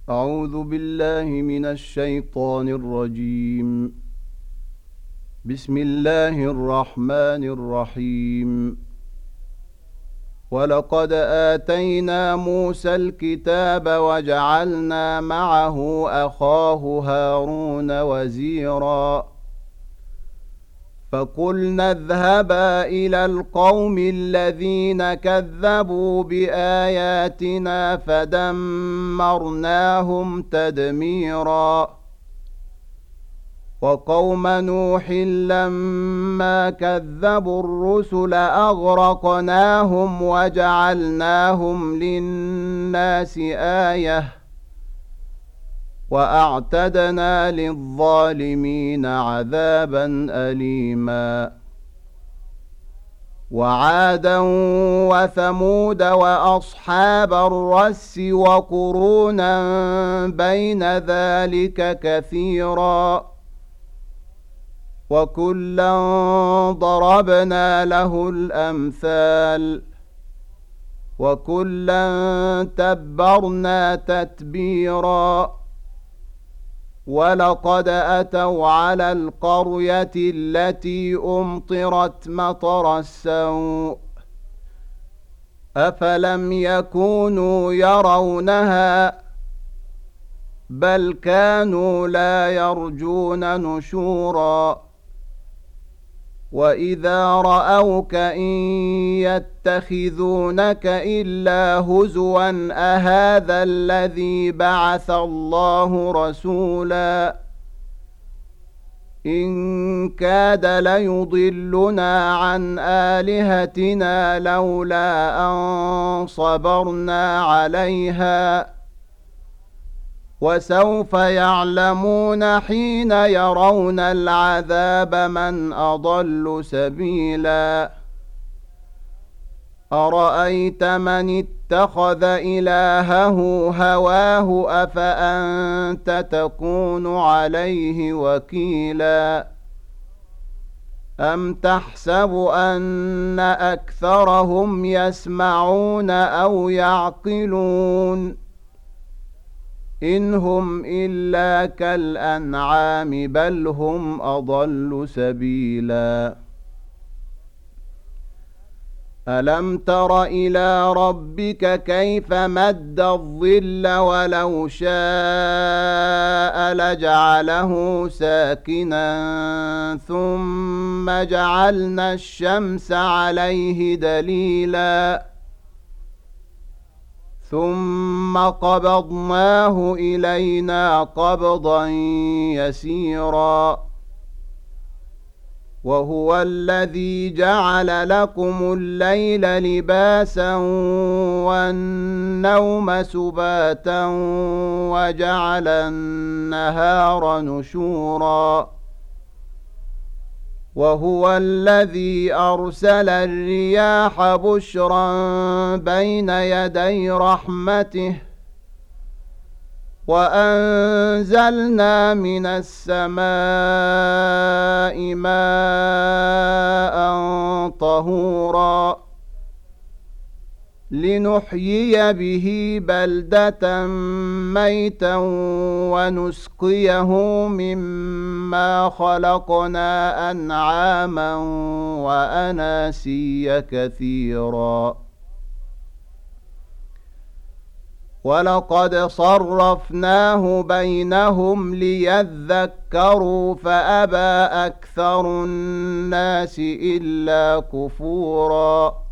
أعوذ بالله من الشيطان الرجيم. بسم الله الرحمن الرحيم. ولقد آتينا موسى الكتاب وجعلنا معه أخاه هارون وزيرا فقلنا اذهبا إلى القوم الذين كذبوا بآياتنا فدمرناهم تدميرا وقوم نوح لما كذبوا الرسل أغرقناهم وجعلناهم للناس آية وأعتدنا للظالمين عذابا أليما وعادا وثمود وأصحاب الرس وقرونا بين ذلك كثيرا وكلا ضربنا له الأمثال وكلا تبرنا تتبيرا ولقد أتوا على القرية التي أمطرت مطر السوء أفلم يكونوا يرونها بل كانوا لا يرجون نشورا وإذا رأوك إن يتخذونك إلا هزوا أهذا الذي بعث الله رسولا إن كاد ليضلنا عن آلهتنا لولا أن صبرنا عليها وسوف يعلمون حين يرون العذاب من أضل سبيلا أرأيت من اتخذ إلهه هواه أفأنت تكون عليه وكيلا أم تحسب أن أكثرهم يسمعون أو يعقلون إن هم إلا كالأنعام بل هم أضل سبيلا ألم تر إلى ربك كيف مد الظل ولو شاء لجعله ساكنا ثم جعلنا الشمس عليه دليلا ثم قبضناه إلينا قبضا يسيرا وهو الذي جعل لكم الليل لباسا والنوم سباتا وجعل النهار نشورا وهو الذي أرسل الرياح بشرا بين يدي رحمته وأنزلنا من السماء ماء طهورا لنحيي به بلدة ميتا ونسقيه مما خلقنا أنعاما وأناسيا كثيرا ولقد صرفناه بينهم ليذكروا فأبى أكثر الناس إلا كفورا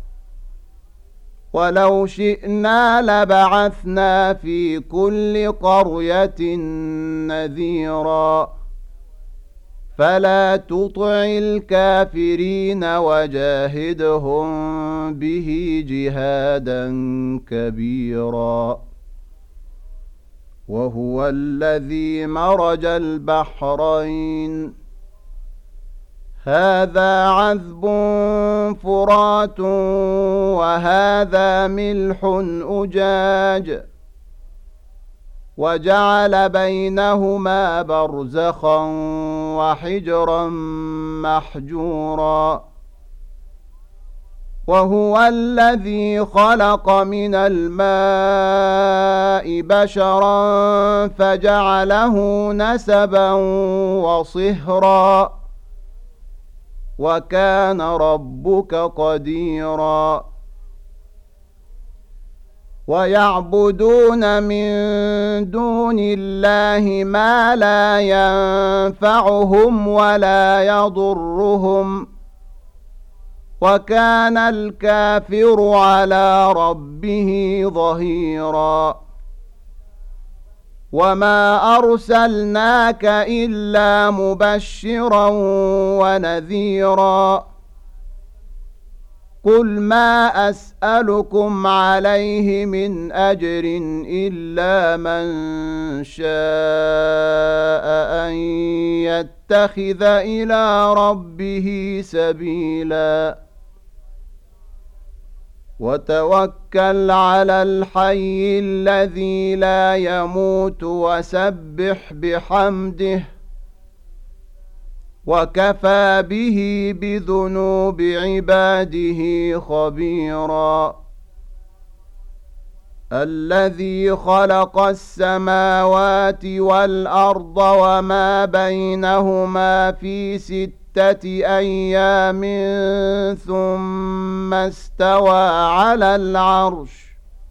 ولو شئنا لبعثنا في كل قرية نذيرا فلا تطع الكافرين وجاهدهم به جهادا كبيرا وهو الذي مرج البحرين هذا عذب فرات وهذا ملح أجاج وجعل بينهما برزخا وحجرا محجورا وهو الذي خلق من الماء بشرا فجعله نسبا وصهرا وكان ربك قديرا ويعبدون من دون الله ما لا ينفعهم ولا يضرهم وكان الكافر على ربه ظهيرا وما أرسلناك إلا مبشرا ونذيرا قل ما أسألكم عليه من أجر إلا من شاء أن يتخذ إلى ربه سبيلا وتوكل على الحي الذي لا يموت وسبح بحمده وكفى به بذنوب عباده خبيرا الذي خلق السماوات والأرض وما بينهما في 6 أيام ثم استوى على العرش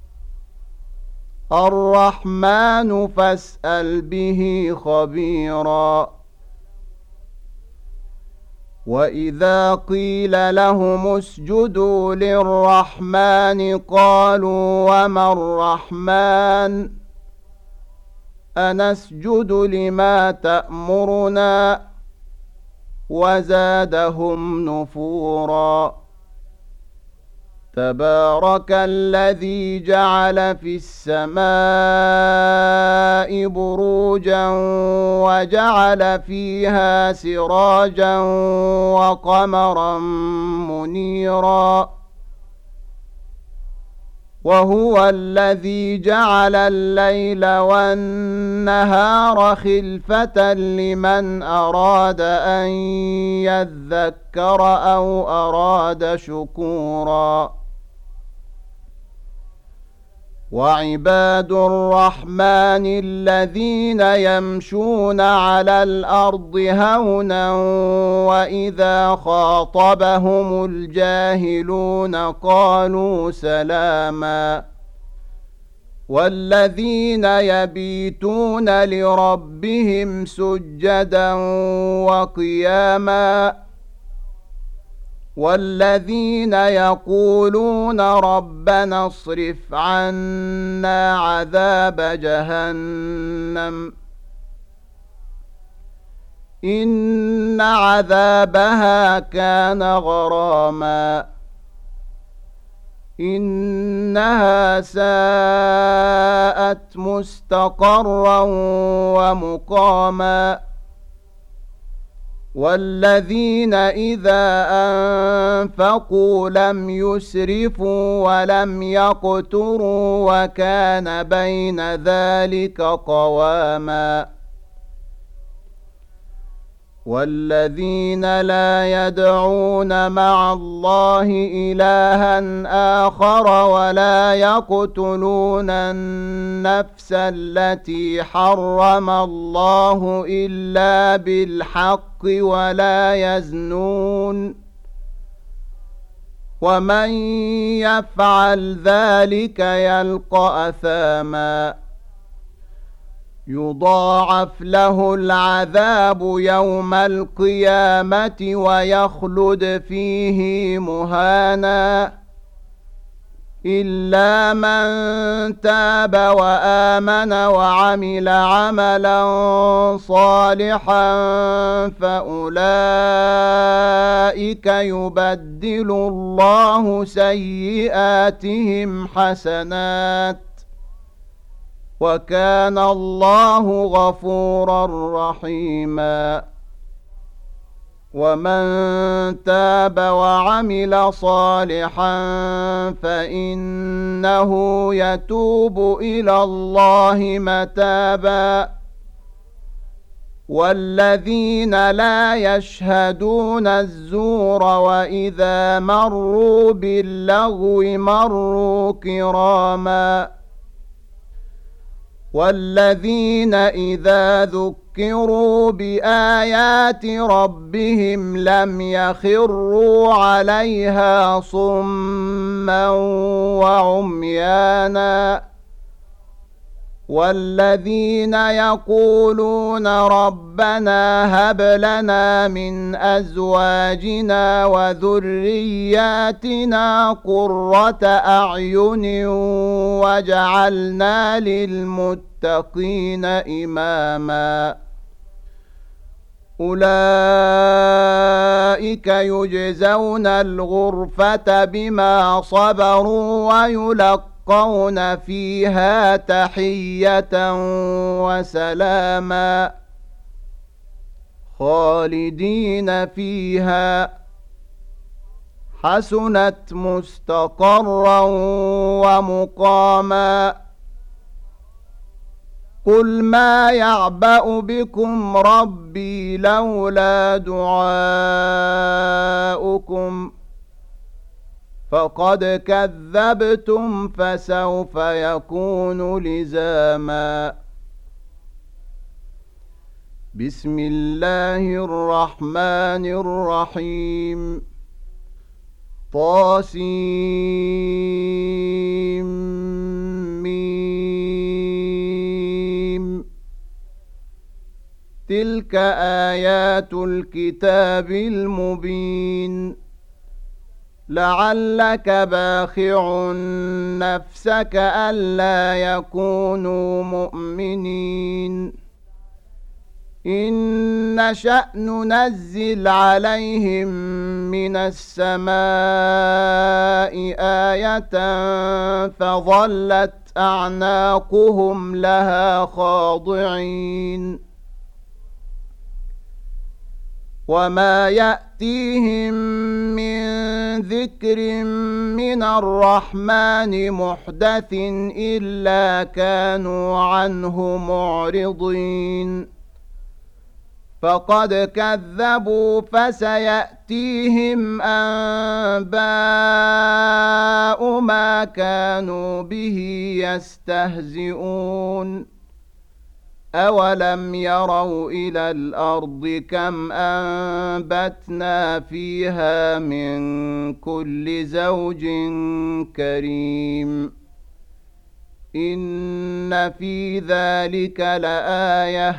الرحمن فاسأل به خبيرا وإذا قيل لهم اسجدوا للرحمن قالوا وما الرحمن أنسجد لما تأمرنا وزادهم نفورا تبارك الذي جعل في السماء بروجا وجعل فيها سراجا وقمرا منيرا وهو الذي جعل الليل والنهار خلفة لمن أراد أن يذكر أو أراد شكورا وعباد الرحمن الذين يمشون على الأرض هونا وإذا خاطبهم الجاهلون قالوا سلاما والذين يبيتون لربهم سجدا وقياما والذين يقولون ربنا اصرف عنا عذاب جهنم إن عذابها كان غراما إنها ساءت مستقرا ومقاما والذين إذا أنفقوا لم يسرفوا ولم يقتروا وكان بين ذلك قواما والذين لا يدعون مع الله إلها آخر ولا يقتلون النفس التي حرم الله إلا بالحق ولا يزنون ومن يفعل ذلك يلقى أثاما يضاعف له العذاب يوم القيامة ويخلد فيه مهانا إلا من تاب وآمن وعمل عملا صالحا فأولئك يبدل الله سيئاتهم حسنات وكان الله غفورا رحيما ومن تاب وعمل صالحا فإنه يتوب إلى الله متابا والذين لا يشهدون الزور وإذا مروا باللغو مروا كراما والذين إذا ذكروا بآيات ربهم لم يخروا عليها صما وعميانا والذين يقولون ربنا هب لنا من أزواجنا وذرياتنا قرة أعين واجعلنا للمتقين إماما أولئك يجزون الغرفة بما صبروا ويلقون فيها تحية وسلاما خالدين فيها حسنت مستقرا ومقاما قل ما يعبأ بكم ربي لولا دعاؤكم فقد كذبتم فسوف يكون لزاما بسم الله الرحمن الرحيم طاسيم تلك آيات الكتاب المبين لعلك باخع نفسك ألا يكونوا مؤمنين إن نشأ ننزل عليهم من السماء آية فظلت أعناقهم لها خاضعين وما يأتيهم من ذكر من الرحمن محدث إلا كانوا عنه معرضين فقد كذبوا فسيأتيهم أنباء ما كانوا به يستهزئون أولم يروا إلى الأرض كم أنبتنا فيها من كل زوج كريم إن في ذلك لآية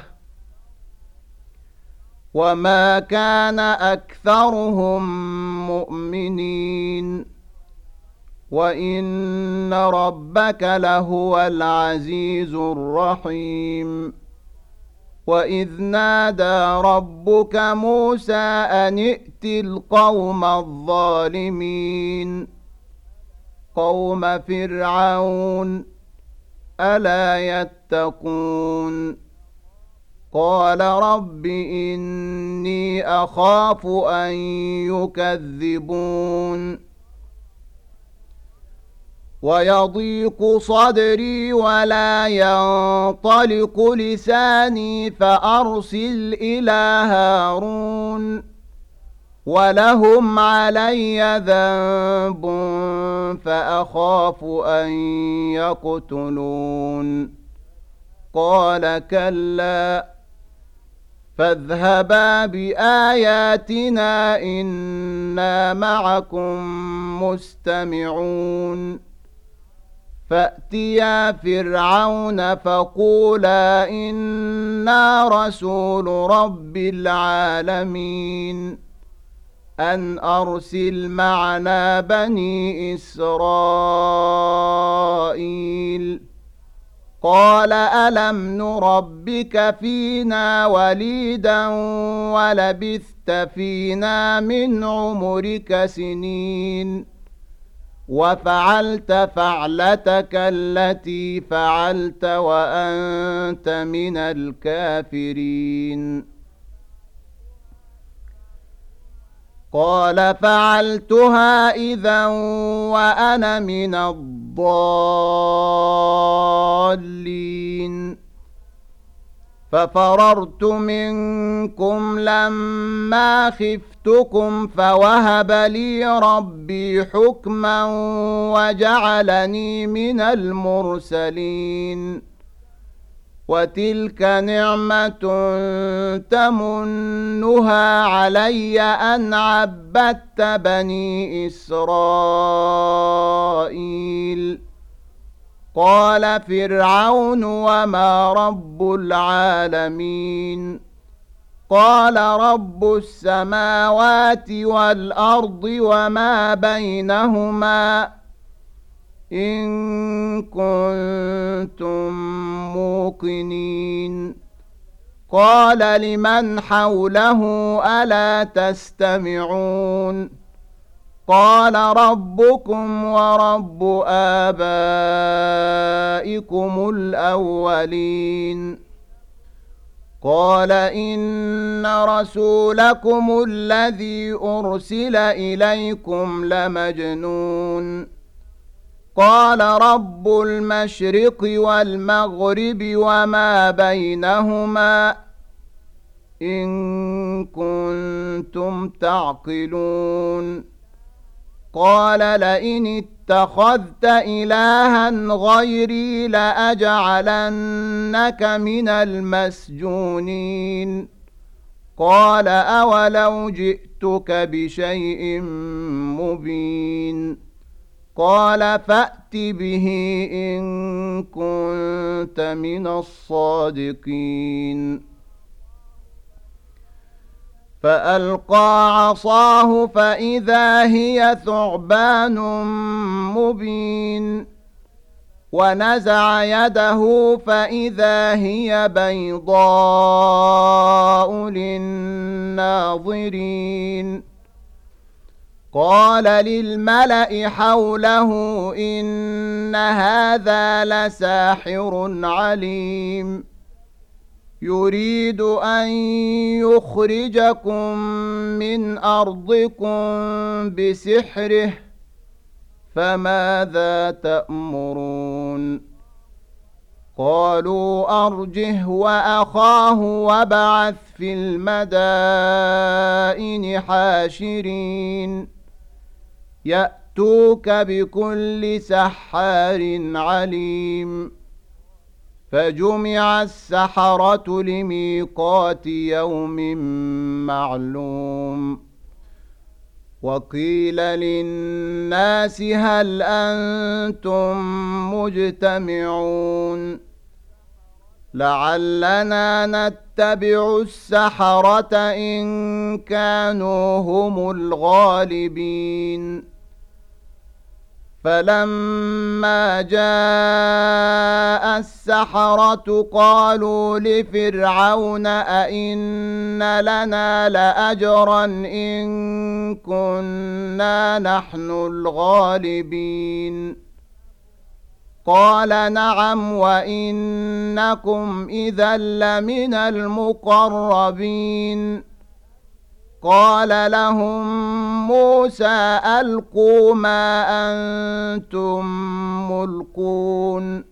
وما كان أكثرهم مؤمنين وإن ربك لهو العزيز الرحيم وإذ نادى ربك موسى أن ائت القوم الظالمين قوم فرعون ألا يتقون قال رب إني أخاف أن يكذبون ويضيق صدري ولا ينطلق لساني فأرسل إلى هارون ولهم علي ذنب فأخاف أن يقتلون قال كلا فاذهبا بآياتنا إنا معكم مستمعون فأتيا فرعون فقولا إنا رسول رب العالمين أن أرسل معنا بني إسرائيل قال ألم نربك فينا وليدا ولبثت فينا من عمرك سنين وفعلت فعلتك التي فعلت وأنت من الكافرين قال فعلتها إذا وأنا من الضالين ففررت منكم لما خفتكم فوهب لي ربي حكما وجعلني من المرسلين وتلك نعمة تمنها علي أن عبدت بني إسرائيل قال فرعون وما رب العالمين قال رب السماوات والأرض وما بينهما إن كنتم موقنين قال لمن حوله ألا تستمعون قال ربكم ورب آبائكم الأولين قال إن رسولكم الذي أرسل إليكم لمجنون قال رب المشرق والمغرب وما بينهما إن كنتم تعقلون قال لئن اتخذت إلها غيري لأجعلنك من المسجونين قال أولو جئتك بشيء مبين قال فأت به إن كنت من الصادقين فألقى عصاه فإذا هي ثعبان مبين ونزع يده فإذا هي بيضاء للناظرين قال للملأ حوله إن هذا لساحر عليم يريد أن يخرجكم من أرضكم بسحره فماذا تأمرون قالوا أرجه وأخاه وابعث في المدائن حاشرين يأتوك بكل سحار عليم فجمع السحرة لميقات يوم معلوم وقيل للناس هل أنتم مجتمعون لعلنا نتبع السحرة إن كانوا هم الغالبين فلما جاء السحرة قالوا لفرعون أئن لنا لأجرا إن كنا نحن الغالبين قال نعم وإنكم إذا لمن المقربين قال لهم موسى ألقوا ما أنتم ملقون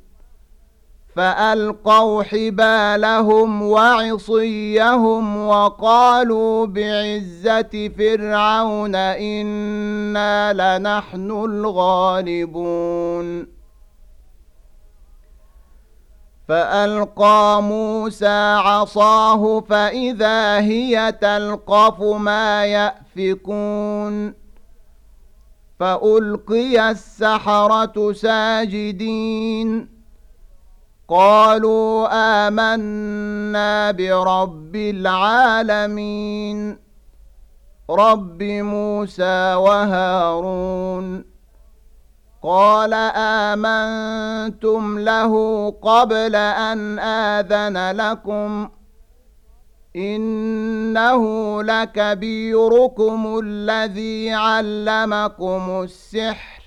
فألقوا حبالهم وعصيهم وقالوا بعزة فرعون إنا لنحن الغالبون فألقى موسى عصاه فإذا هي تلقف ما يأفكون فألقي السحرة ساجدين قالوا آمنا برب العالمين رب موسى وهارون قال آمنتم له قبل أن آذن لكم إنه لكبيركم الذي علمكم السحر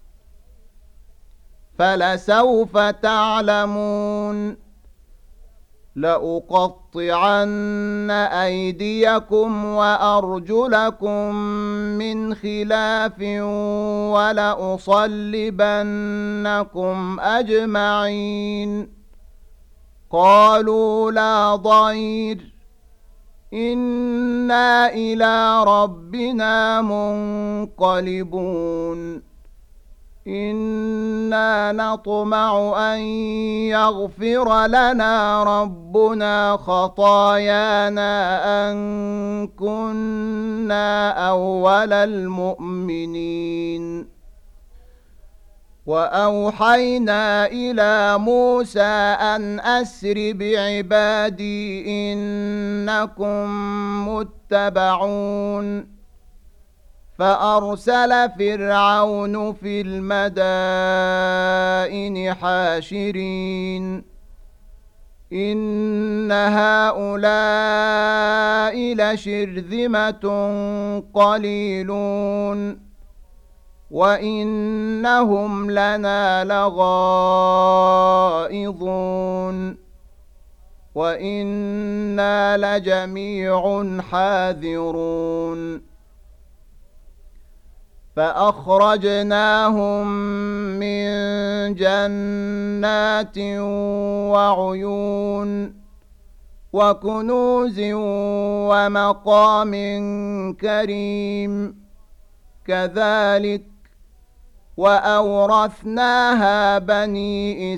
فلسوف تعلمون لأقطعن أيديكم وأرجلكم من خلاف ولأصلبنكم أجمعين قالوا لا ضير إنا إلى ربنا منقلبون إنا نطمع أن يغفر لنا ربنا خطايانا أن كنا أول المؤمنين وأوحينا إلى موسى أن أسر بعبادي إنكم متبعون فأرسل فرعون في المدائن حاشرين إن هؤلاء لشرذمة قليلون وإنهم لنا لغائظون وإنا لجميع حاذرون فأخرجناهم من جنات وعيون وكنوز ومقام كريم كذلك وأورثناها بني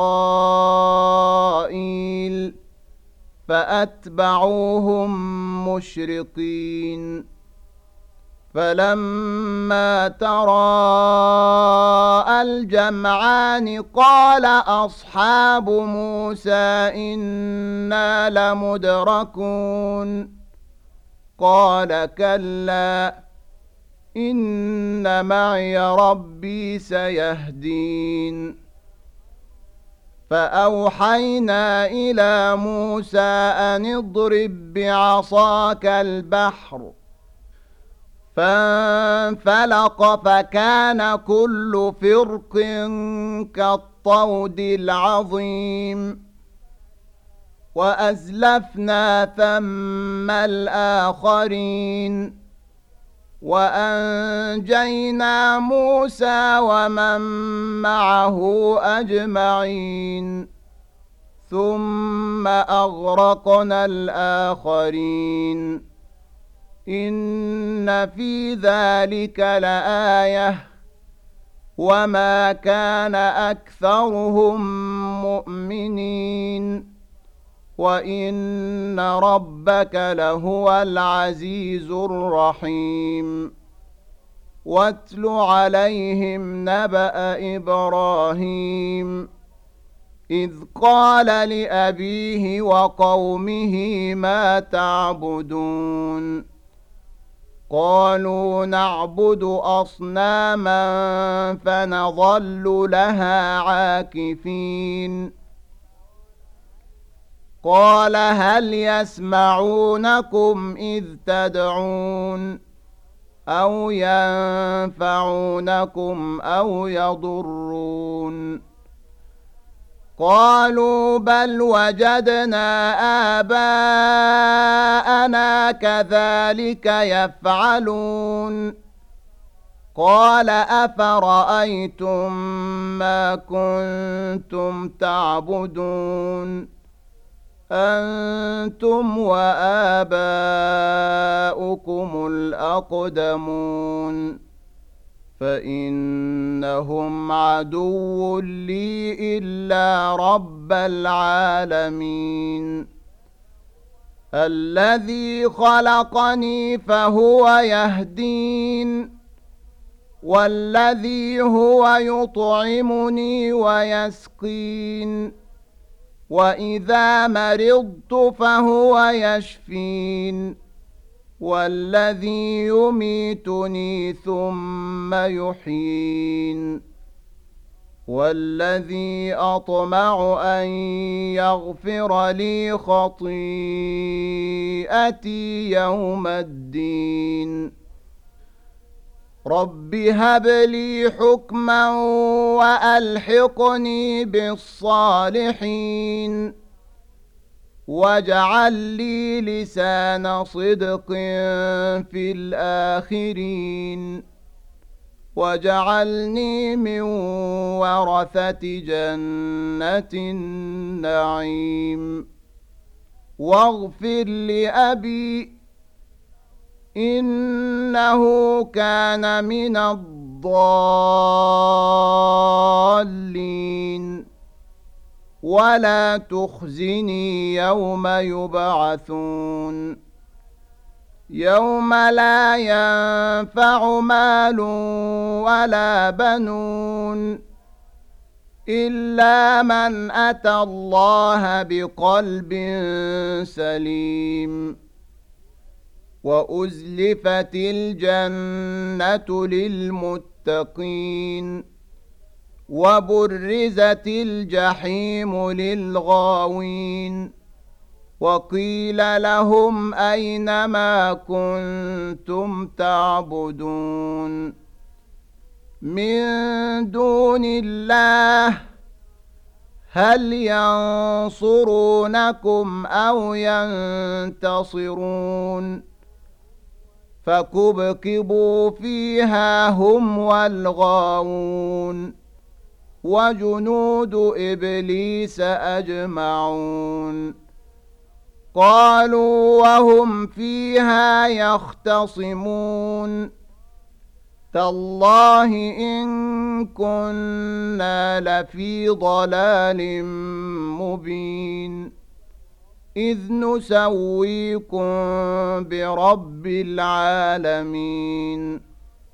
إسرائيل فأتبعوهم مشرقين فلما تراءى الجمعان قال أصحاب موسى إنا لمدركون قال كلا إن معي ربي سيهدين فأوحينا إلى موسى أن اضرب بعصاك البحر فانفلق فكان كل فرق كالطود العظيم وأزلفنا ثم الآخرين وأنجينا موسى ومن معه أجمعين ثم أغرقنا الآخرين إن في ذلك لآية وما كان أكثرهم مؤمنين وإن ربك لهو العزيز الرحيم واتل عليهم نبأ إبراهيم إذ قال لأبيه وقومه ما تعبدون قالوا نعبد أصناما فنظل لها عاكفين قال هل يسمعونكم إذ تدعون أو ينفعونكم أو يضرون قالوا بل وجدنا آباءنا كذلك يفعلون قال أفرأيتم ما كنتم تعبدون أنتم وآباؤكم الأقدمون فإنهم عدو لي إلا رب العالمين الذي خلقني فهو يهدين والذي هو يطعمني ويسقين وإذا مرضت فهو يشفين والذي يميتني ثم يحيين والذي أطمع أن يغفر لي خطيئتي يوم الدين رب هب لي حكما وألحقني بالصالحين واجعل لي لسان صدق في الآخرين واجعلني من ورثة جنة النعيم واغفر لأبي إنه كان من الضالين ولا تخزني يوم يبعثون يوم لا ينفع مال ولا بنون إلا من أتى الله بقلب سليم وأزلفت الجنة للمتقين وبرزت الجحيم للغاوين وقيل لهم أين ما كنتم تعبدون من دون الله هل ينصرونكم أو ينتصرون فكبكبوا فيها هم والغاوون وجنود إبليس أجمعون قالوا وهم فيها يختصمون تالله إن كنا لفي ضلال مبين إذ نسويكم برب العالمين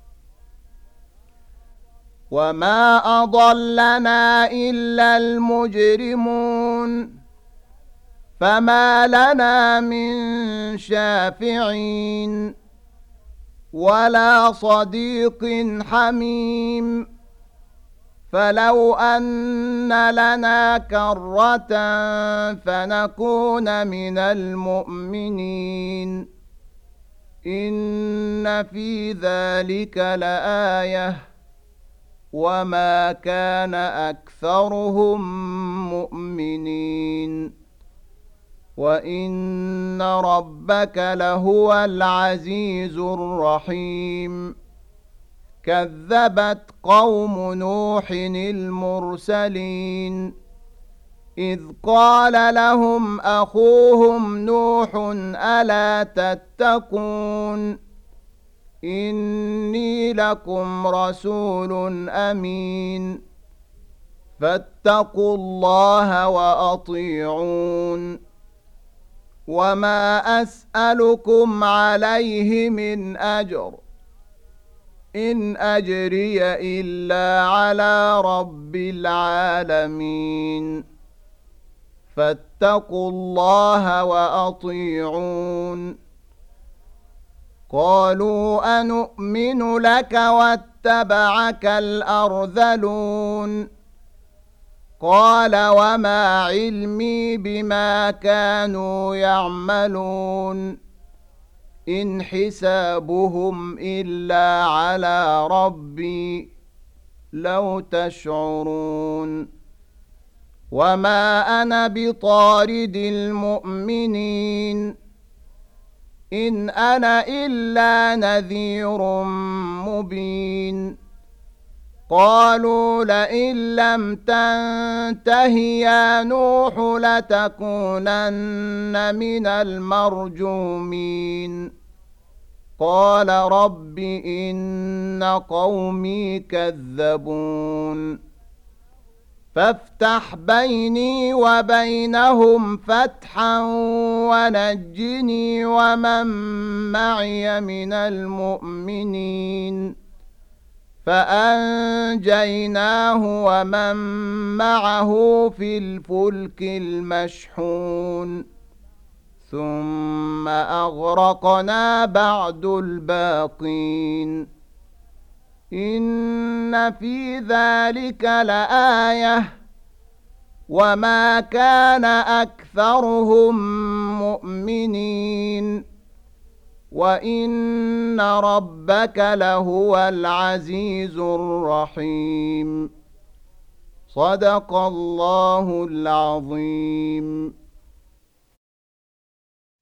وما أضلنا إلا المجرمون فما لنا من شافعين ولا صديق حميم فلو أن لنا كرة فنكون من المؤمنين إن في ذلك لآية وما كان أكثرهم مؤمنين وإن ربك لهو العزيز الرحيم كذبت قوم نوح المرسلين إذ قال لهم أخوهم نوح ألا تتقون إني لكم رسول أمين فاتقوا الله وأطيعون وما أسألكم عليه من أجر إن أجري إلا على رب العالمين فاتقوا الله وأطيعون قالوا أنؤمن لك واتبعك الأرذلون قال وما علمي بما كانوا يعملون إن حسابهم إلا على ربي لو تشعرون وما أنا بطارد المؤمنين إن أنا إلا نذير مبين قالوا لئن لم تنته يا نوح لتكونن من المرجومين قال رب إن قومي كذبون فافتح بيني وبينهم فتحا ونجني ومن معي من المؤمنين فأنجيناه ومن معه في الفلك المشحون ثم أغرقنا بعد الباقين إن في ذلك لآية وما كان أكثرهم مؤمنين وإن ربك لهو العزيز الرحيم صدق الله العظيم.